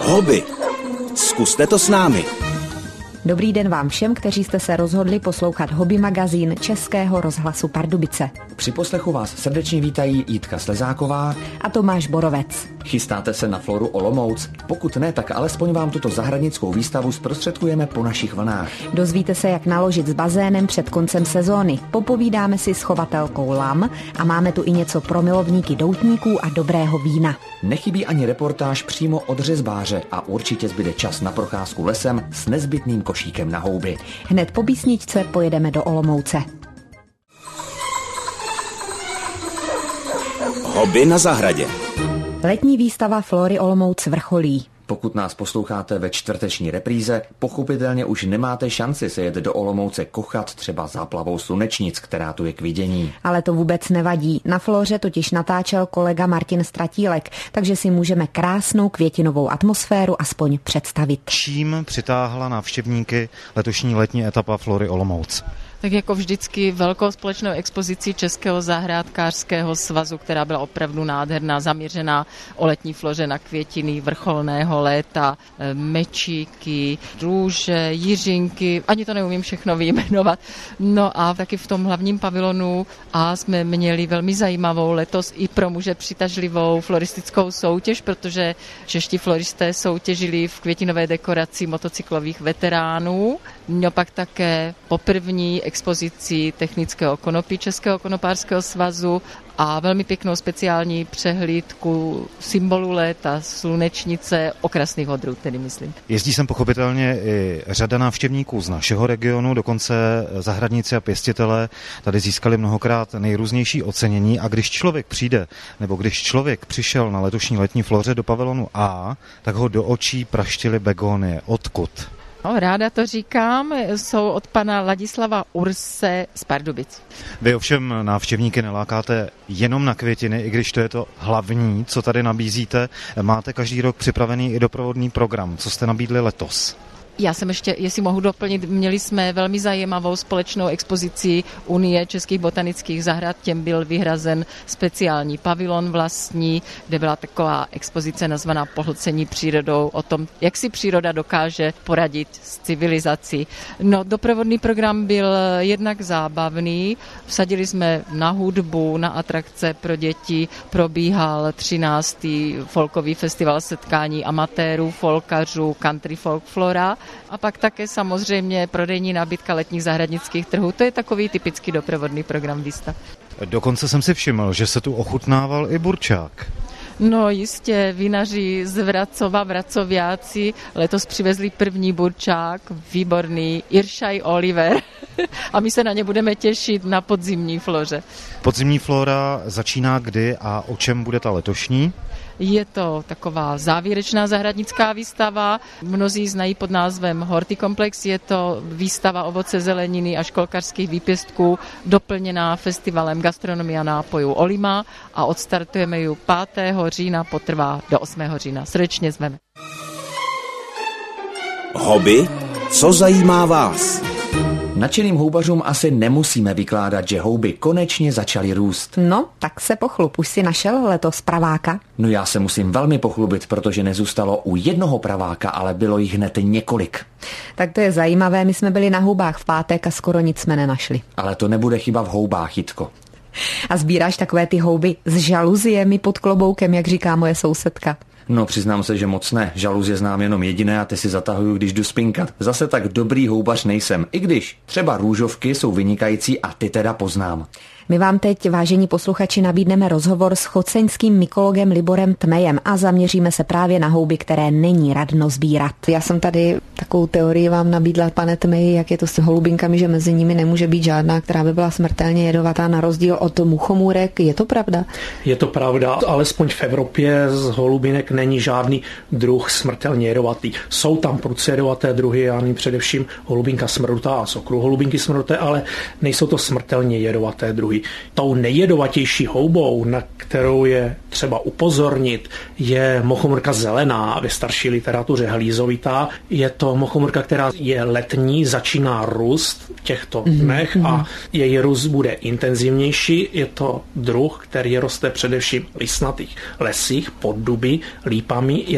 Hobby. Zkuste to s námi. Dobrý den vám všem, kteří jste se rozhodli poslouchat Hobby magazín Českého rozhlasu Pardubice. Při poslechu vás srdečně vítají Jitka Slezáková a Tomáš Borovec. Chystáte se na Floru Olomouc? Pokud ne, tak alespoň vám tuto zahradnickou výstavu zprostředkujeme po našich vlnách. Dozvíte se, jak naložit s bazénem před koncem sezóny. Popovídáme si s chovatelkou lam a máme tu i něco pro milovníky doutníků a dobrého vína. Nechybí ani reportáž přímo od řezbáře a určitě zbyde čas na procházku lesem s nezbytným košíkem na houby. Hned po písničce pojedeme do Olomouce. Hobby na zahradě. Letní výstava Flory Olomouc vrcholí. Pokud nás posloucháte ve čtvrteční repríze, pochopitelně už nemáte šanci se jet do Olomouce kochat třeba záplavou slunečnic, která tu je k vidění. Ale to vůbec nevadí. Na Floře totiž natáčel kolega Martin Stratílek, takže si můžeme krásnou květinovou atmosféru aspoň představit. Čím přitáhla návštěvníky letošní letní etapa Flory Olomouc? Tak jako vždycky velkou společnou expozici Českého zahrádkářského svazu, která byla opravdu nádherná, zaměřená o letní floře na květiny vrcholného léta, mečíky, růže, jiřinky, ani to neumím všechno vyjmenovat. No a taky v tom hlavním pavilonu A jsme měli velmi zajímavou letos i pro muže přitažlivou floristickou soutěž, protože čeští floristé soutěžili v květinové dekoraci motocyklových veteránů. No pak také poprvní expozici technického konopí Českého konopářského svazu a velmi pěknou speciální přehlídku symbolu léta, slunečnice, okrasných odrůd, tedy myslím. Jezdí sem pochopitelně i řada návštěvníků z našeho regionu, dokonce zahradníci a pěstitelé tady získali mnohokrát nejrůznější ocenění a když člověk přijde, nebo když člověk přišel na letošní letní floře do pavilonu A, tak ho do očí praštily begonie. Odkud? No, ráda to říkám, jsou od pana Ladislava Urse z Pardubic. Vy ovšem návštěvníky nelákáte jenom na květiny, i když to je to hlavní, co tady nabízíte. Máte každý rok připravený i doprovodný program. Co jste nabídli letos? Já jsem ještě, jestli mohu doplnit, měli jsme velmi zajímavou společnou expozici Unie českých botanických zahrad, těm byl vyhrazen speciální pavilon vlastní, kde byla taková expozice nazvaná Pohlcení přírodou, o tom, jak si příroda dokáže poradit s civilizací. No, doprovodný program byl jednak zábavný, vsadili jsme na hudbu, na atrakce pro děti, probíhal 13. folkový festival setkání amatérů, folkařů, country folk flora. A pak také samozřejmě prodejní nabídka letních zahradnických trhů. To je takový typický doprovodný program výstav. Dokonce jsem si všiml, že se tu ochutnával i burčák. No jistě, vinaři z Vracova, vracoviáci letos přivezli první burčák, výborný, Iršaj Oliver. A my se na ně budeme těšit na podzimní floře. Podzimní flora začíná kdy a o čem bude ta letošní? Je to taková závěrečná zahradnická výstava. Mnozí znají pod názvem Hortikomplex. Je to výstava ovoce, zeleniny a školkařských výpěstků doplněná festivalem gastronomie a nápojů Olima a odstartujeme ji 5. října, potrvá do 8. října. Srdečně zveme. Hobby? Co zajímá vás? Nadšeným houbařům asi nemusíme vykládat, že houby konečně začaly růst. No, tak se pochlup, už si našel letos praváka? No já se musím velmi pochlubit, protože nezůstalo u jednoho praváka, ale bylo jich hned několik. Tak to je zajímavé, my jsme byli na houbách v pátek a skoro nic jsme nenašli. Ale to nebude chyba v houbách, Jitko. A sbíráš takové ty houby s žaluziemi pod kloboukem, jak říká moje sousedka? No, přiznám se, že moc ne. Žaluzie znám jenom jediné a ty si zatahuju, když jdu spinkat. Zase tak dobrý houbař nejsem, i když třeba růžovky jsou vynikající a ty teda poznám. My vám teď, vážení posluchači, nabídneme rozhovor s choceňským mykologem Liborem Tmejem a zaměříme se právě na houby, které není radno sbírat. Já jsem tady takovou teorii vám nabídla, pane Tmeji, jak je to s holubinkami, že mezi nimi nemůže být žádná, která by byla smrtelně jedovatá, na rozdíl od muchomůrek. Je to pravda? Je to pravda, alespoň v Evropě z holubinek není žádný druh smrtelně jedovatý. Jsou tam prudce jedovaté druhy, já nevím, především holubinka smrduta a sokru holubinky smrduté, ale nejsou to smrtelně jedovaté druhy. Tou nejjedovatější houbou, na kterou je třeba upozornit, je mochomrka zelená, ve starší literatuře hlízovitá. Je to mochomrka, která je letní, začíná růst v těchto dnech a její růst bude intenzivnější. Je to druh, který roste především v listnatých lesích, pod duby, lípami. Je to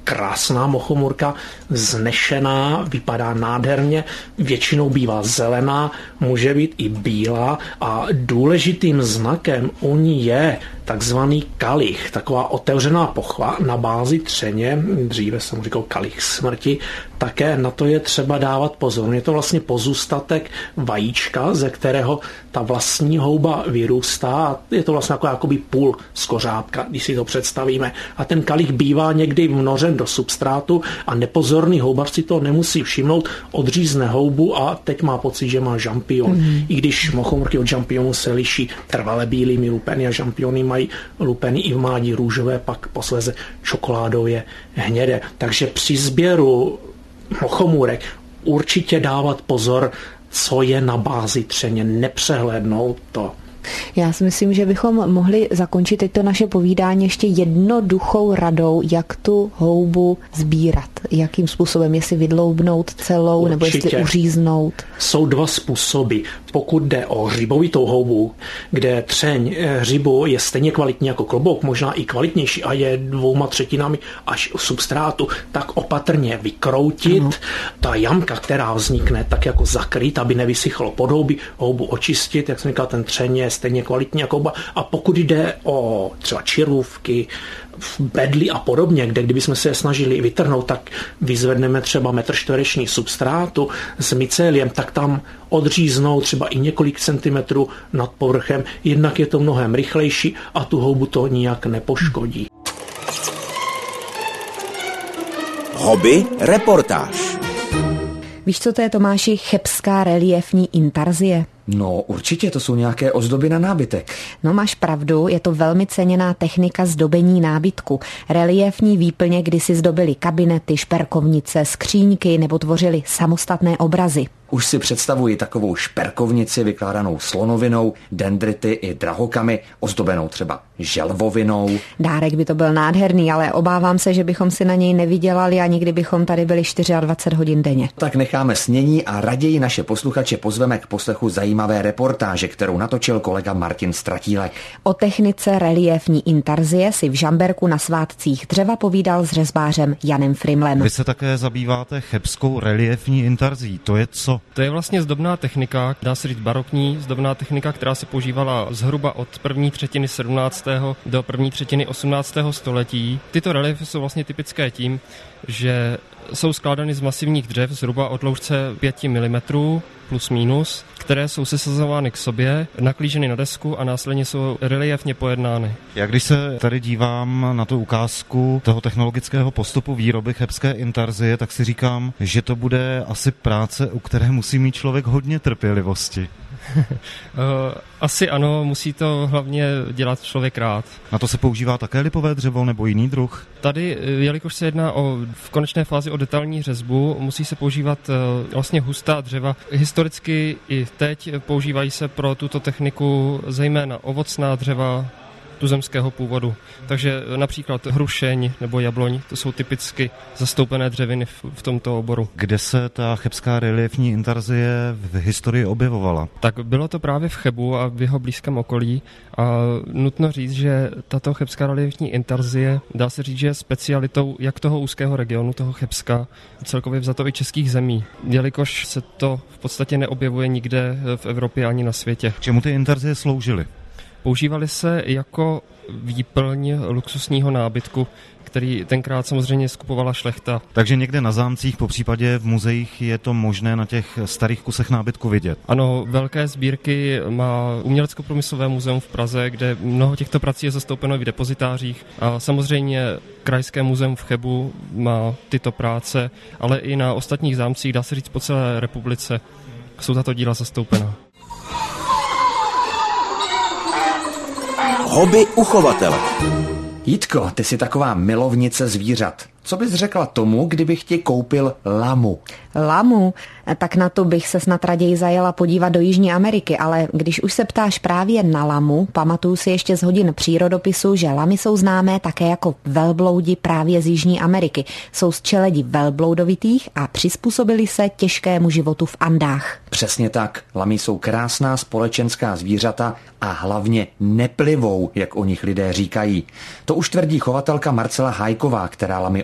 krásná mochomůrka, znešená, vypadá nádherně, většinou bývá zelená, může být i bílá a důležitým znakem u ní je takzvaný kalich, taková otevřená pochva na bázi třeně, dříve jsem říkal kalich smrti, také na to je třeba dávat pozor. Je to vlastně pozůstatek vajíčka, ze kterého ta vlastní houba vyrůstá a je to vlastně jakoby půl skořápka, když si to představíme. A ten kalich bývá někdy vnořen do substrátu a nepozorný houbař si to nemusí všimnout, odřízne houbu a teď má pocit, že má žampion. I když mochomůrky od žampionu se liší trvale bílými lupeny a žampiony mají lupeny i v mládí růžové, pak posléze čokoládově hnědé. Takže při sběru mochomůrek určitě dávat pozor, co je na bázi třeně, nepřehlédnout to. Já si myslím, že bychom mohli zakončit teď to naše povídání ještě jednoduchou radou, jak tu houbu sbírat. Jakým způsobem, jestli vydloubnout celou, nebo jestli uříznout. Jsou dva způsoby. Pokud jde o hřibovitou houbu, kde třeň hřibu je stejně kvalitní jako klobouk, možná i kvalitnější a je 2/3 až substrátu, tak opatrně vykroutit. Ta jamka, která vznikne, tak jako zakrýt, aby nevysychlo podhouby, houbu očistit, jak jsem říkal, ten třeň je stejně kvalitní jako houba. A pokud jde o třeba čirůvky, bedly a podobně, kde kdybychom se je snažili vytrhnout, tak vyzvedneme třeba 1 čtvereční substrátu s mycéliem, tak tam odříznou třeba i několik centimetrů nad povrchem, jednak je to mnohem rychlejší a tu houbu to nijak nepoškodí. Hobby reportáž. Víš, co to je, Tomáši, chebská reliefní intarzie? No, určitě, to jsou nějaké ozdoby na nábytek. No, máš pravdu, je to velmi ceněná technika zdobení nábytku. Reliefní výplně kdysi zdobily kabinety, šperkovnice, skříňky nebo tvořily samostatné obrazy. Už si představuji takovou šperkovnici vykládanou slonovinou, dendrity i drahokamy, ozdobenou třeba želvovinou. Dárek by to byl nádherný, ale obávám se, že bychom si na něj nevydělali a nikdy bychom tady byli 24 hodin denně. Tak necháme snění a raději naše posluchače pozveme k poslechu zajímavé reportáže, kterou natočil kolega Martin Stratílek. O technice reliefní intarzie si v Žamberku na svátcích dřeva povídal s řezbářem Janem Frimlem. Vy se také zabýváte chebskou reliefní intarzí. To je co? To je vlastně zdobná technika, dá se říct barokní zdobná technika, která se používala zhruba od první třetiny 17. do první třetiny 18. století. Tyto reliefy jsou vlastně typické tím, že jsou skládány z masivních dřev zhruba o dloužce 5 mm plus minus, které jsou sesazovány k sobě, naklíženy na desku a následně jsou reliefně pojednány. Já když se tady dívám na tu ukázku toho technologického postupu výroby chebské intarzie, tak si říkám, že to bude asi práce, u které musí mít člověk hodně trpělivosti. Asi ano, musí to hlavně dělat člověk rád. Na to se používá také lipové dřevo nebo jiný druh? Tady, jelikož se jedná v konečné fázi o detailní řezbu, musí se používat vlastně hustá dřeva. Historicky i teď používají se pro tuto techniku zejména ovocná dřeva tuzemského původu. Takže například hrušeň nebo jabloň, to jsou typicky zastoupené dřeviny v tomto oboru. Kde se ta chebská reliefní intarzie v historii objevovala? Tak bylo to právě v Chebu a v jeho blízkém okolí a nutno říct, že tato chebská reliefní intarzie, dá se říct, že je specialitou jak toho úzkého regionu, toho Chebska, celkově vzato i českých zemí, jelikož se to v podstatě neobjevuje nikde v Evropě ani na světě. Čemu ty intarzie sloužily? Používaly se jako výplň luxusního nábytku, který tenkrát samozřejmě skupovala šlechta. Takže někde na zámcích, popřípadě v muzeích je to možné na těch starých kusech nábytku vidět? Ano, velké sbírky má Umělecko-průmyslové muzeum v Praze, kde mnoho těchto prací je zastoupeno v depozitářích. A samozřejmě Krajské muzeum v Chebu má tyto práce, ale i na ostatních zámcích, dá se říct po celé republice, jsou tato díla zastoupena. Hobby uchovatele. Jitko, ty jsi taková milovnice zvířat. Co bys řekla tomu, kdybych ti koupil lamu? Lamu? Tak na to bych se snad raději zajela podívat do Jižní Ameriky, ale když už se ptáš právě na lamu, pamatuju si ještě z hodin přírodopisu, že lamy jsou známé také jako velbloudi právě z Jižní Ameriky. Jsou z čeledi velbloudovitých a přizpůsobili se těžkému životu v Andách. Přesně tak. Lamy jsou krásná společenská zvířata a hlavně neplivou, jak o nich lidé říkají. To už tvrdí chovatelka Marcela Hájková, která lamy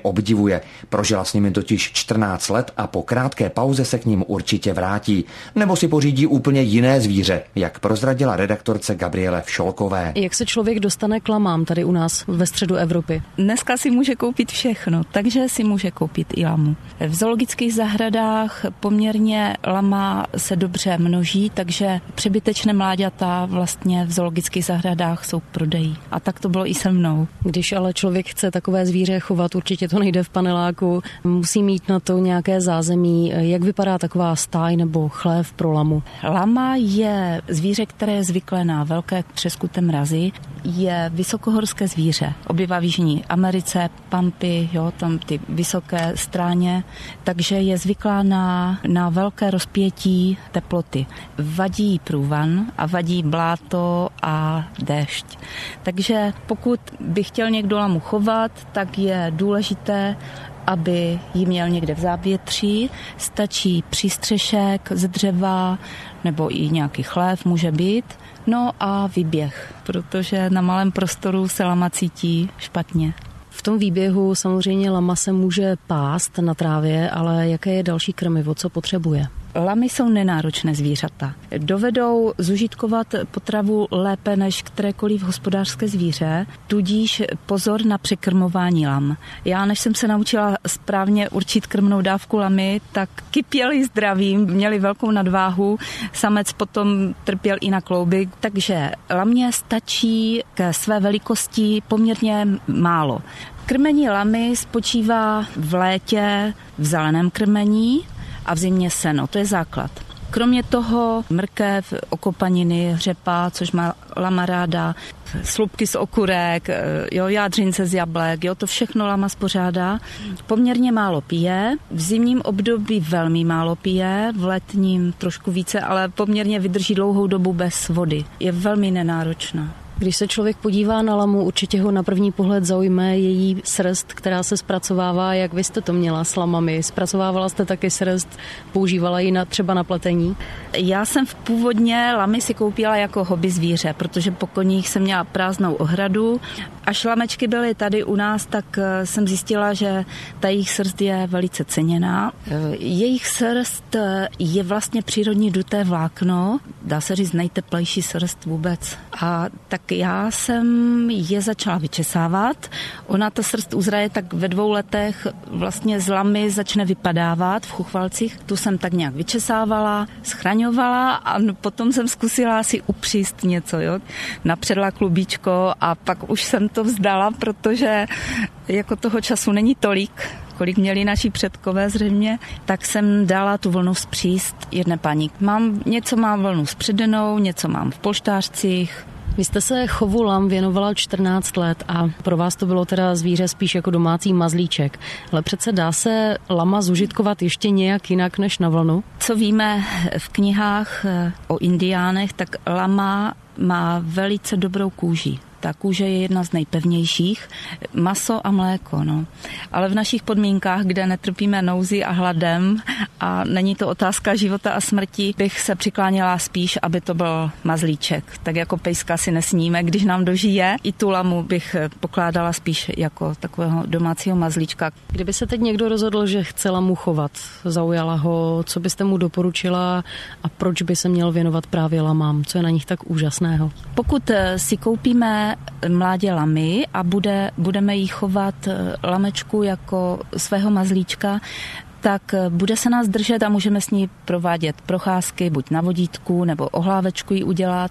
obdivuje. Prožila s nimi totiž 14 let a po krátké pauze se k ním určitě vrátí. Nebo si pořídí úplně jiné zvíře, jak prozradila redaktorce Gabriele Všolkové. Jak se člověk dostane k lamám tady u nás ve středu Evropy? Dneska si může koupit všechno, takže si může koupit i lamu. V zoologických zahradách poměrně lama se dobře množí, takže přebytečné mláďata vlastně v zoologických zahradách jsou prodejí. A tak to bylo i se mnou. Když ale člověk chce takové zvíře chovat, určitě to nejde v paneláku, musí mít na to nějaké zázemí. Jak vypadá taková stáj nebo chlév pro lamu? Lama je zvíře, které je zvyklé na velké třeskuté mrazy. Je vysokohorské zvíře. Obývá v Jižní Americe, Pampy, tam ty vysoké stráně, takže je zvyklá na velké rozpětí teploty. Vadí průvan a vadí bláto a déšť. Takže pokud by chtěl někdo lamu chovat, tak je důležité, aby ji měl někde v závětří. Stačí přístřešek z dřeva nebo i nějaký chlév může být. No a výběh, protože na malém prostoru se lama cítí špatně. V tom výběhu samozřejmě lama se může pást na trávě, ale jaké je další krmivo, co potřebuje? Lamy jsou nenáročné zvířata. Dovedou zužitkovat potravu lépe než kterékoliv hospodářské zvíře, tudíž pozor na překrmování lam. Já, než jsem se naučila správně určit krmnou dávku lamy, tak kypěli zdravím, měli velkou nadváhu, samec potom trpěl i na klouby, takže lamě stačí ke své velikosti poměrně málo. Krmení lamy spočívá v létě v zeleném krmení a v zimě seno, to je základ. Kromě toho mrkev, okopaniny, řepa, což má lama ráda, slupky z okurek, jádřince z jablek, to všechno lama spořádá. Poměrně málo pije, v zimním období velmi málo pije, v letním trošku více, ale poměrně vydrží dlouhou dobu bez vody. Je velmi nenáročná. Když se člověk podívá na lamu, určitě ho na první pohled zaujme její srst, která se zpracovává. Jak vy jste to měla s lamami? Zpracovávala jste taky srst? Používala ji třeba na pletení? Já jsem původně lamy si koupila jako hobby zvíře, protože po koních jsem měla prázdnou ohradu. Až lamečky byly tady u nás, tak jsem zjistila, že ta jejich srst je velice ceněná. Jejich srst je vlastně přírodní duté vlákno, dá se říct nejteplejší srst vůbec. A tak já jsem je začala vyčesávat. Ona ta srst uzraje tak ve 2 letech vlastně z lamy začne vypadávat v chuchvalcích. Tu jsem tak nějak vyčesávala, schraňovala a potom jsem zkusila si upříst něco, napředla klubíčko a pak už jsem to vzdala, protože jako toho času není tolik, kolik měli naši předkové zřejmě, tak jsem dala tu vlnu zpříst jedné paní. Něco mám vlnu zpředenou, něco mám v polštářcích. Vy jste se chovu lam věnovala 14 let a pro vás to bylo teda zvíře spíš jako domácí mazlíček. Ale přece dá se lama zužitkovat ještě nějak jinak než na vlnu? Co víme v knihách o indiánech, tak lama má velice dobrou kůži. Ta kůže je jedna z nejpevnějších. Maso a mléko, Ale v našich podmínkách, kde netrpíme nouzi a hladem a není to otázka života a smrti, bych se přikláněla spíš, aby to byl mazlíček. Tak jako pejska si nesníme, když nám dožije. I tu lamu bych pokládala spíš jako takového domácího mazlíčka. Kdyby se teď někdo rozhodl, že chce lamu chovat, zaujala ho, co byste mu doporučila a proč by se měl věnovat právě lamám? Co je na nich tak úžasného? Pokud si koupíme mládě lamy a budeme jí chovat lamečku jako svého mazlíčka, tak bude se nás držet a můžeme s ní provádět procházky, buď na vodítku, nebo ohlávečku jí udělat.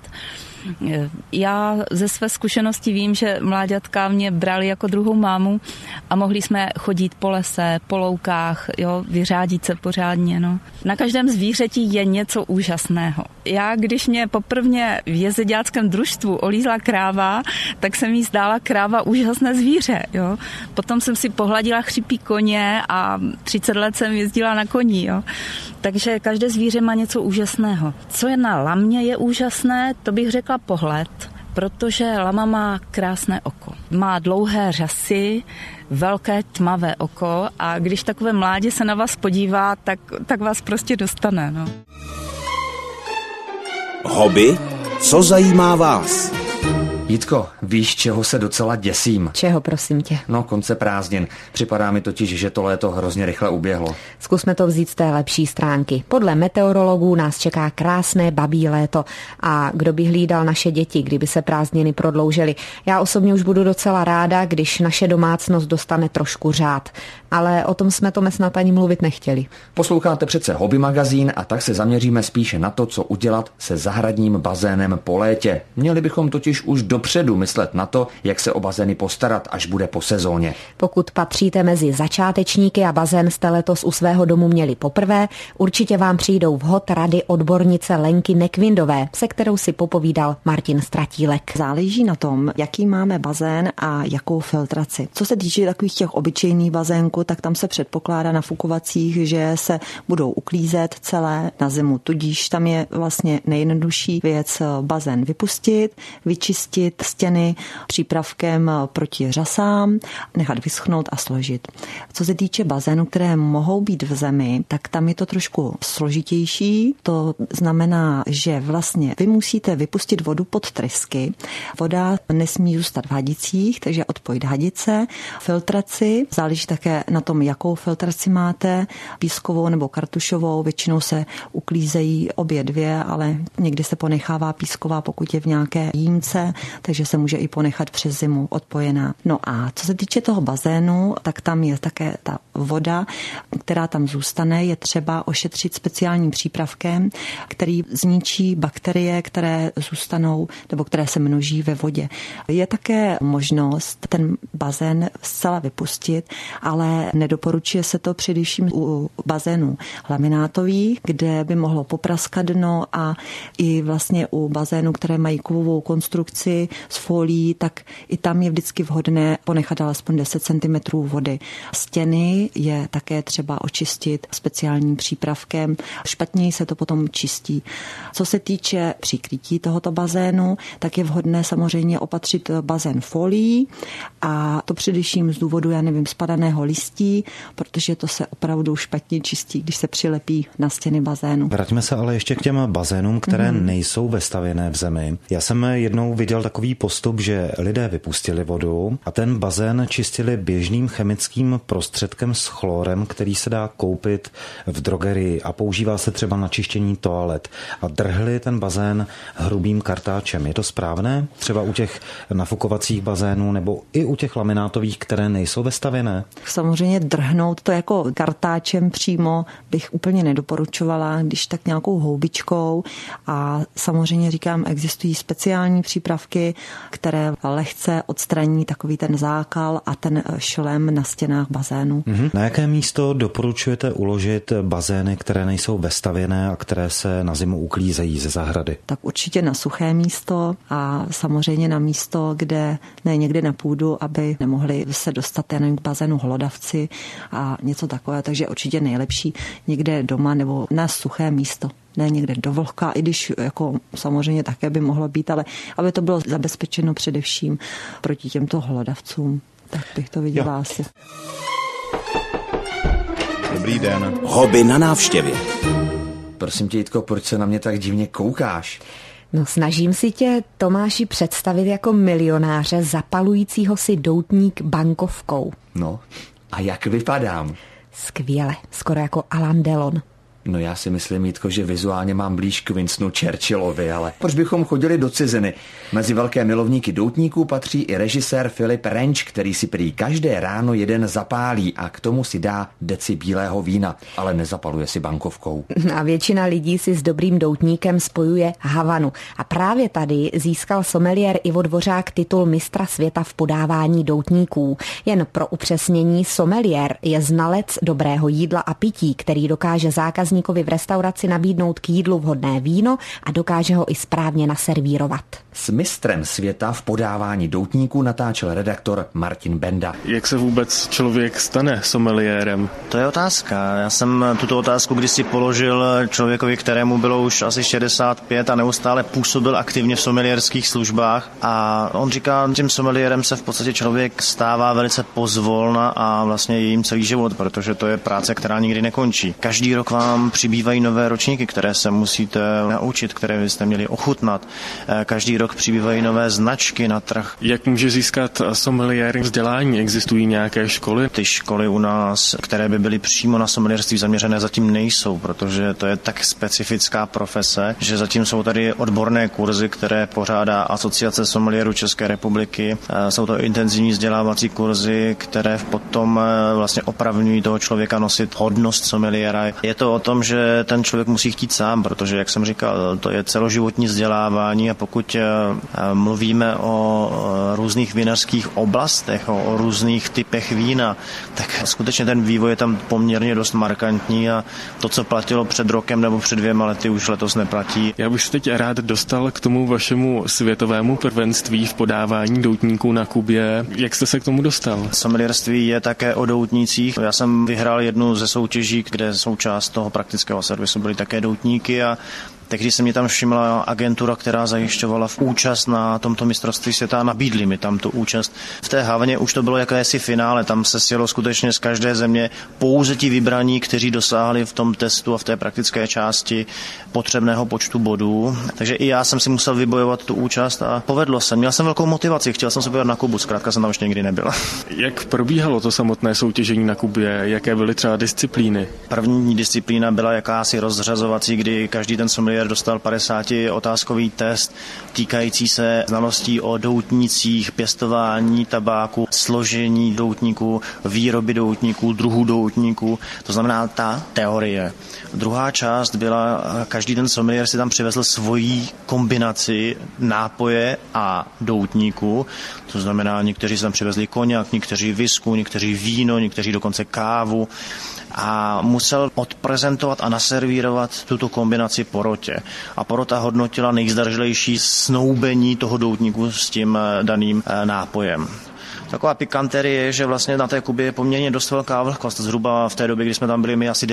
Já ze své zkušenosti vím, že mláďatka mě brali jako druhou mámu a mohli jsme chodit po lese, po loukách, vyřádit se pořádně. Na každém zvířeti je něco úžasného. Já, když mě poprvně v jezdeďáckém družstvu olízla kráva, tak se mi zdála kráva úžasné zvíře. Potom jsem si pohladila chřipí koně a 30 let jsem jezdila na koni. Takže každé zvíře má něco úžasného. Co je na lamě je úžasné, to bych řekla pohled, protože lama má krásné oko. Má dlouhé řasy, velké tmavé oko a když takové mládě se na vás podívá, tak vás prostě dostane. Hobby, co zajímá vás? Jitko, víš, čeho se docela děsím? Čeho, prosím tě? No, konce prázdnin. Připadá mi totiž, že to léto hrozně rychle uběhlo. Zkusme to vzít z té lepší stránky. Podle meteorologů nás čeká krásné babí léto. A kdo by hlídal naše děti, kdyby se prázdniny prodloužily? Já osobně už budu docela ráda, když naše domácnost dostane trošku řád. Ale o tom jsme to snad ani mluvit nechtěli. Posloucháte přece Hobby magazín a tak se zaměříme spíše na to, co udělat se zahradním bazénem po létě. Měli bychom totiž už dopředu myslet na to, jak se o bazény postarat, až bude po sezóně. Pokud patříte mezi začátečníky a bazén jste letos u svého domu měli poprvé, určitě vám přijdou vhod rady odbornice Lenky Nekvindové, se kterou si popovídal Martin Stratílek. Záleží na tom, jaký máme bazén a jakou filtraci. Co se týče takových těch obyčejných bazénků, tak tam se předpokládá na fukovacích, že se budou uklízet celé na zimu. Tudíž tam je vlastně nejjednodušší věc bazén vypustit, vyčistit stěny přípravkem proti řasám, nechat vyschnout a složit. Co se týče bazénů, které mohou být v zemi, tak tam je to trošku složitější. To znamená, že vlastně vy musíte vypustit vodu pod trysky. Voda nesmí zůstat v hadicích, takže odpojit hadice, filtraci, záleží také na tom, jakou filtraci máte, pískovou nebo kartušovou, většinou se uklízejí obě dvě, ale někdy se ponechává písková, pokud je v nějaké jímce, takže se může i ponechat přes zimu odpojená. No a co se týče toho bazénu, tak tam je také ta voda, která tam zůstane, je třeba ošetřit speciálním přípravkem, který zničí bakterie, které zůstanou nebo které se množí ve vodě. Je také možnost ten bazén zcela vypustit, ale nedoporučuje se to především u bazénů laminátových, kde by mohlo popraskat dno, a i vlastně u bazénů, které mají kovovou konstrukci s folií, tak i tam je vždycky vhodné ponechat alespoň 10 cm vody. Stěny je také třeba očistit speciálním přípravkem. Špatněji se to potom čistí. Co se týče přikrytí tohoto bazénu, tak je vhodné samozřejmě opatřit bazén folií, a to především z důvodu, spadaného listí, protože to se opravdu špatně čistí, když se přilepí na stěny bazénu. Vraťme se ale ještě k těm bazénům, které nejsou vestavěné v zemi. Já jsem jednou viděl takový postup, že lidé vypustili vodu a ten bazén čistili běžným chemickým prostředkem s chlorem, který se dá koupit v drogerii a používá se třeba na čištění toalet, a drhli ten bazén hrubým kartáčem. Je to správné? Třeba u těch nafukovacích bazénů nebo i u těch laminátových, které nejsou vestavěné? Samozřejmě drhnout to jako kartáčem přímo bych úplně nedoporučovala, když tak nějakou houbičkou, a samozřejmě říkám, existují speciální přípravky, které lehce odstraní takový ten zákal a ten šlem na stěnách bazénu. Na jaké místo doporučujete uložit bazény, které nejsou vestavěné a které se na zimu uklízejí ze zahrady? Tak určitě na suché místo a samozřejmě na místo, kde ne někde na půdu, aby nemohli se dostat k bazénu hlodavci a něco takové, takže určitě nejlepší někde doma nebo na suché místo. Ne někde do vlhka, i když samozřejmě také by mohlo být, ale aby to bylo zabezpečeno především proti těmto hlodavcům. Tak bych to viděla asi. Dobrý den. Hobby na návštěvě. Prosím tě, Jitko, proč se na mě tak divně koukáš? No, snažím si tě, Tomáši, představit jako milionáře zapalujícího si doutník bankovkou. No, a jak vypadám? Skvěle, skoro jako Alain Delon. No já si myslím, Jitko, že vizuálně mám blíž k Winstonu Churchillovi, ale proč bychom chodili do ciziny? Mezi velké milovníky doutníků patří i režisér Philip Rench, který si prý každé ráno jeden zapálí a k tomu si dá deci bílého vína, ale nezapaluje si bankovkou. A většina lidí si s dobrým doutníkem spojuje Havanu. A právě tady získal sommeliér Ivo Dvořák titul mistra světa v podávání doutníků. Jen pro upřesnění, sommeliér je znalec dobrého jídla a pití, který dokáže zákazníkovi v restauraci nabídnout k jídlu vhodné víno a dokáže ho i správně naservírovat. S mistrem světa v podávání doutníků natáčel redaktor Martin Benda. Jak se vůbec člověk stane sommeliérem? To je otázka. Já jsem tuto otázku kdysi položil člověkovi, kterému bylo už asi 65 a neustále působil aktivně v sommelierských službách, a on říká, že tím sommeliérem se v podstatě člověk stává velice pozvolna a vlastně je jim celý život, protože to je práce, která nikdy nekončí. Každý rok vám vám přibývají nové ročníky, které se musíte naučit, které byste měli ochutnat. Každý rok přibývají nové značky na trh. Jak může získat sommeliér vzdělání? Existují nějaké školy? Ty školy u nás, které by byly přímo na sommelierství zaměřené, zatím nejsou, protože to je tak specifická profese, že zatím jsou tady odborné kurzy, které pořádá Asociace sommelierů České republiky. Jsou to intenzivní vzdělávací kurzy, které potom vlastně opravňují toho člověka nosit hodnost sommeliéra. Je to o tom, že ten člověk musí chtít sám, protože, jak jsem říkal, to je celoživotní vzdělávání a pokud mluvíme o různých vinařských oblastech, o různých typech vína, tak skutečně ten vývoj je tam poměrně dost markantní a to, co platilo před rokem nebo před 2 lety, už letos neplatí. Já bych se teď rád dostal k tomu vašemu světovému prvenství v podávání doutníků na Kubě. Jak jste se k tomu dostal? Sommelierství je také o doutnících. Já jsem vyhrál jednu ze soutěží, kde součást toho praktického servisu byly také doutníky a tehdy se mě tam všimla agentura, která zajišťovala účast na tomto mistrovství světa a nabídli mi tam tu účast. V té Havaně už to bylo jakési finále, tam se sjelo skutečně z každé země pouze ti vybraní, kteří dosáhli v tom testu a v té praktické části potřebného počtu bodů. Takže i já jsem si musel vybojovat tu účast a povedlo se. Měl jsem velkou motivaci, chtěl jsem se podívat na Kubu, zkrátka jsem tam ještě nikdy nebyl. Jak probíhalo to samotné soutěžení na Kubě? Jaké byly třeba disciplíny? První disciplína byla jakási rozřazovací, kdy každý ten sommelier dostal 50otázkový test týkající se znalostí o doutnících, pěstování tabáku, složení doutníků, výroby doutníků, druhů doutníků, to znamená ta teorie. Druhá část byla, každý ten sommelier si tam přivezl svoji kombinaci nápoje a doutníků, to znamená, někteří si tam přivezli koněk, někteří visku, někteří víno, někteří dokonce kávu a musel odprezentovat a naservírovat tuto kombinaci porotě. A porota hodnotila nejzdařilejší snoubení toho doutníku s tím daným nápojem. Taková pikanterie je, že vlastně na té Kubě je poměrně dost velká vlhkost. Zhruba v té době, kdy jsme tam byli my, asi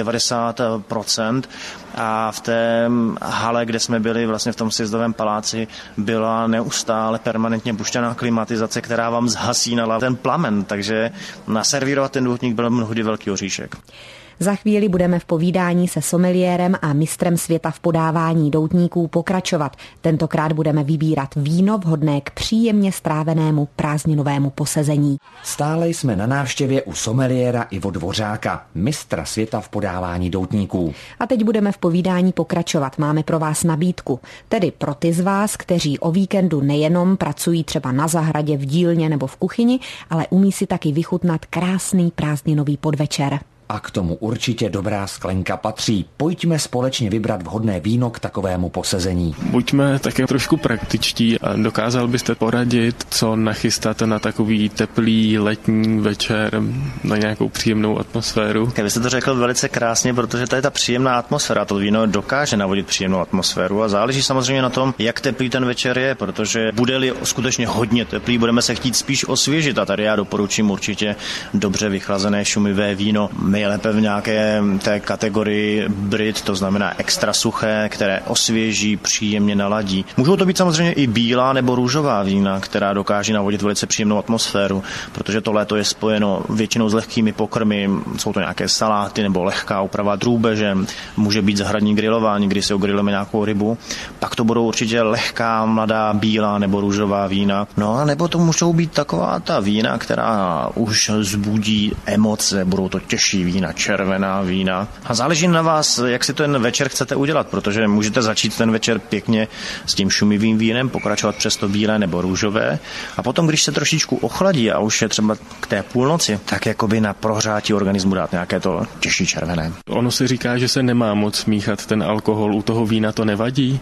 90%. A v té hale, kde jsme byli vlastně v tom sjezdovém paláci, byla neustále permanentně puštěná klimatizace, která vám zhasínala ten plamen. Takže naservírovat ten doutník byl mnohdy velký oříšek. Za chvíli budeme v povídání se sommeliérem a mistrem světa v podávání doutníků pokračovat. Tentokrát budeme vybírat víno vhodné k příjemně strávenému prázdninovému posezení. Stále jsme na návštěvě u sommeliéra Ivo Dvořáka, mistra světa v podávání doutníků. A teď budeme v povídání pokračovat. Máme pro vás nabídku. Tedy pro ty z vás, kteří o víkendu nejenom pracují třeba na zahradě, v dílně nebo v kuchyni, ale umí si taky vychutnat krásný prázdninový podvečer. A k tomu určitě dobrá sklenka patří. Pojďme společně vybrat vhodné víno k takovému posezení. Buďme také trošku praktičtí. Dokázal byste poradit, co nachystat na takový teplý letní večer, na nějakou příjemnou atmosféru? Vy jste to řekl velice krásně, protože to je ta příjemná atmosféra. To víno dokáže navodit příjemnou atmosféru a záleží samozřejmě na tom, jak teplý ten večer je, protože bude-li skutečně hodně teplý, budeme se chtít spíš osvěžit a tady já doporučím určitě dobře vychlazené šumivé víno. Nejlépe v nějaké té kategorii Brit, to znamená extra suché, které osvěží, příjemně naladí. Můžou to být samozřejmě i bílá nebo růžová vína, která dokáží navodit velice příjemnou atmosféru, protože to léto je spojeno většinou s lehkými pokrmy, jsou to nějaké saláty nebo lehká úprava drůbeže, může být zahradní grilování, kdy si ogrilujeme nějakou rybu, pak to budou určitě lehká, mladá, bílá nebo růžová vína. No a nebo to můžou být taková ta vína, která už vzbudí emoce, budou to těžší vína, červená vína. A záleží na vás, jak si ten večer chcete udělat, protože můžete začít ten večer pěkně s tím šumivým vínem, pokračovat přes to bílé nebo růžové a potom, když se trošičku ochladí a už je třeba k té půlnoci, tak jakoby na prohřátí organismu dát nějaké to těžší červené. Ono si říká, že se nemá moc míchat ten alkohol, u toho vína to nevadí?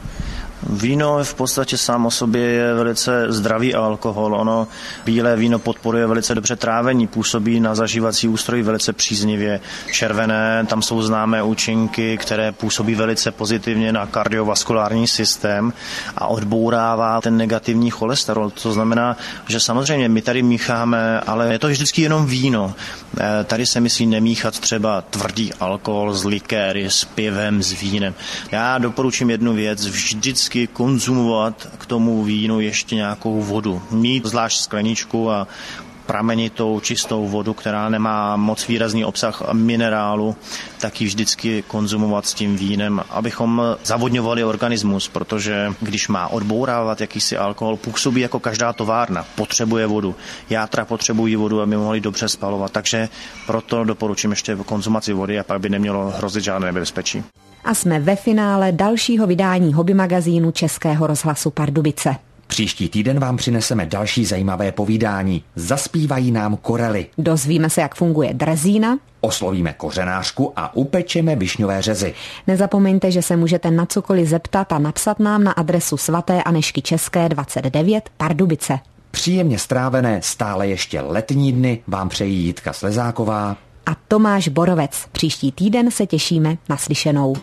Víno v podstatě sám o sobě je velice zdravý alkohol. Ono bílé víno podporuje velice dobře trávení, působí na zažívací ústroj velice příznivě. Červené, tam jsou známé účinky, které působí velice pozitivně na kardiovaskulární systém a odbourává ten negativní cholesterol. To znamená, že samozřejmě my tady mícháme, ale je to vždycky jenom víno. Tady se myslí nemíchat třeba tvrdý alkohol s likéry, s pivem, s vínem. Já doporučím jednu věc, vždycky konzumovat k tomu vínu ještě nějakou vodu. Mít zvlášť skleničku a pramenitou, čistou vodu, která nemá moc výrazný obsah minerálu, tak ji vždycky konzumovat s tím vínem, abychom zavodňovali organismus, protože když má odbourávat jakýsi alkohol, působí jako každá továrna, potřebuje vodu. Játra potřebují vodu, aby mohli dobře spalovat, takže proto doporučím ještě konzumaci vody a pak by nemělo hrozit žádné nebezpečí. A jsme ve finále dalšího vydání hobby magazínu Českého rozhlasu Pardubice. Příští týden vám přineseme další zajímavé povídání. Zaspívají nám korely. Dozvíme se, jak funguje drezína. Oslovíme kořenářku a upečeme višňové řezy. Nezapomeňte, že se můžete na cokoliv zeptat a napsat nám na adresu svaté Anežky České 29 Pardubice. Příjemně strávené stále ještě letní dny vám přejí Jitka Slezáková a Tomáš Borovec. Příští týden se těšíme na slyšenou.